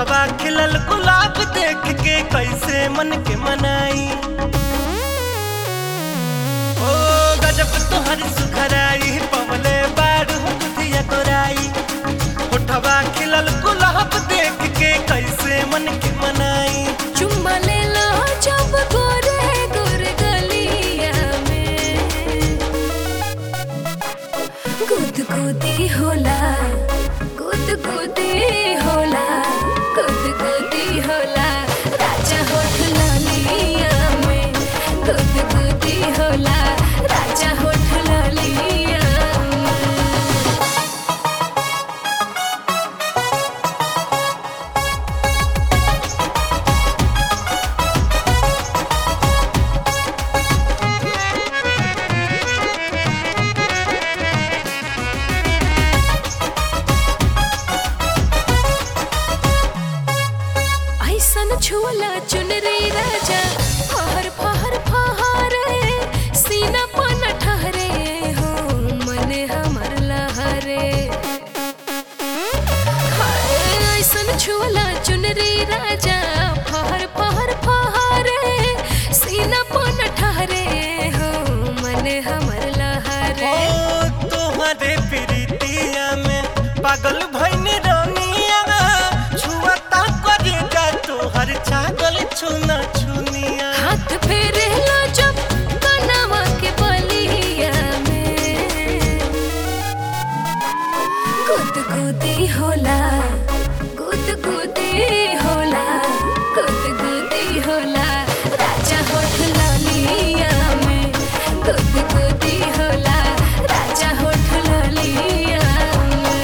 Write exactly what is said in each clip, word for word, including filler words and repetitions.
होठवा खिलल गुलाब देख के कैसे मन के मनाई। ओ गजब तोहर सुखराई पवले बारू बुधिया गोराई। होठवा खिलल गुलाब देख के कैसे मन के मनाई। चुम्मा ले लो जब गोरे गोरे गलिया में गुदगुदी होला गुदगुदी होला गुदगुदी होला राजा होठ लालिया में गुदगुदी होला राजा होठ लालिया में। ऐसन झूला चुनरी राजा फहर फहर फहरे सीना पन ठहरे हो मन हमर लहरे। हाय ऐसन झूला चुनरी राजा फहर फहर फहरे सीना पन ठहरे हो मन हमर लहरे। ओ तोहरे प्रीतिया में पागल भइल रानिया छुअता करे जा तोहर छागल छुना छुनिया। हाथ फेरे लो जब कनवा के बलिया में गुदगुदी होला गुदगुदी होला गुदगुदी होला राजा होठ लालिया में गुदगुदी होला राजा होठ लालिया में।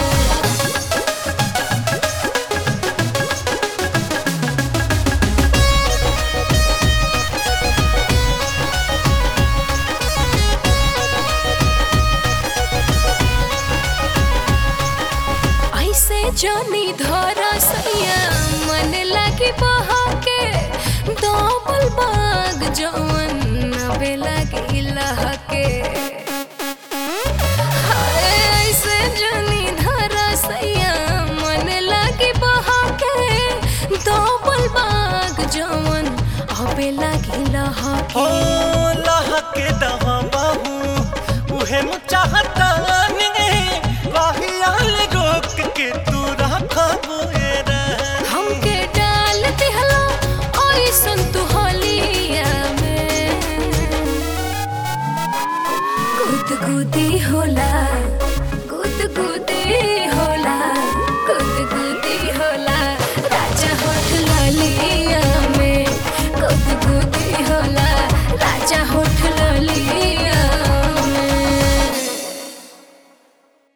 ऐसे जानी धरा सैया मन लगी बहा के डबल बाग जवन नबे लगी लहके। हाय ऐसे जानी धरा सैया मन लगी बहा के डबल बाग जवन अबे लगी ओ लहके। लहके दहा बाहू उहे नु चाहता ने बाहियाल रोक के तू रखा बोएरा। हमके डाल दिहलो ओइसन तू होलिया में गुदगुदी होला